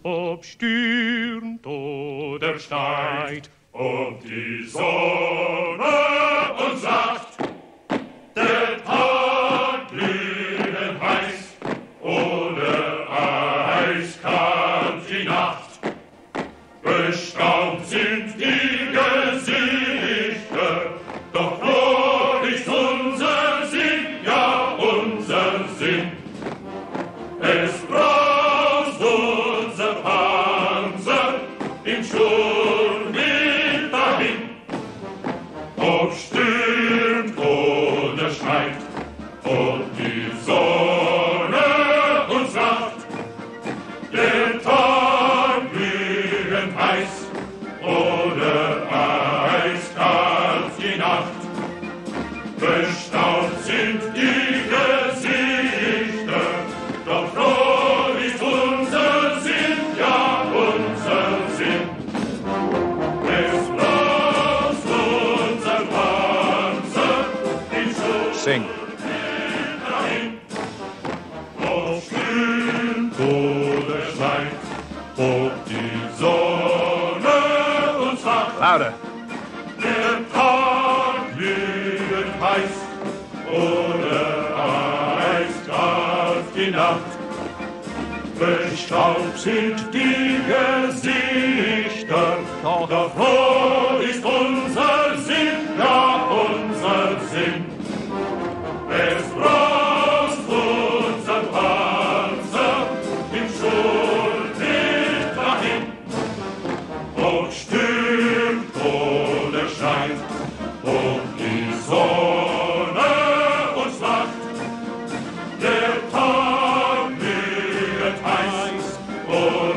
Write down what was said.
ob stürmt oder schneit, ob die Sonne uns sagt, der Tag glühend heiß oder eiskalt die Nacht. Bestaubt sind die Gesichter, doch froh ist unser Sinn, ja unser Sinn. Es braust unser Panzer im Sturmwind dahin, ob stürmt oder schneit, ob die Sonne uns lacht, der Tag glühend heiß oder eiskalt die Nacht. Bestaubt sind die Gesichter, doch froh ist unser Sinn, ja unser Sinn. Es braust unser Panzer im Sing. dahin, ob stürmt oder schneit, ob die Sonne uns lacht. Louder. Der Tag glühend heiß oder eiskalt die Nacht. Bestaubt sind die Gesichter, doch froh ist unser Sinn, ja unser Sinn. Es braust unser Panzer im Sturmwind dahin, ob stürmt oder scheint, ob die Sonne uns lacht, der Tag glühend heiß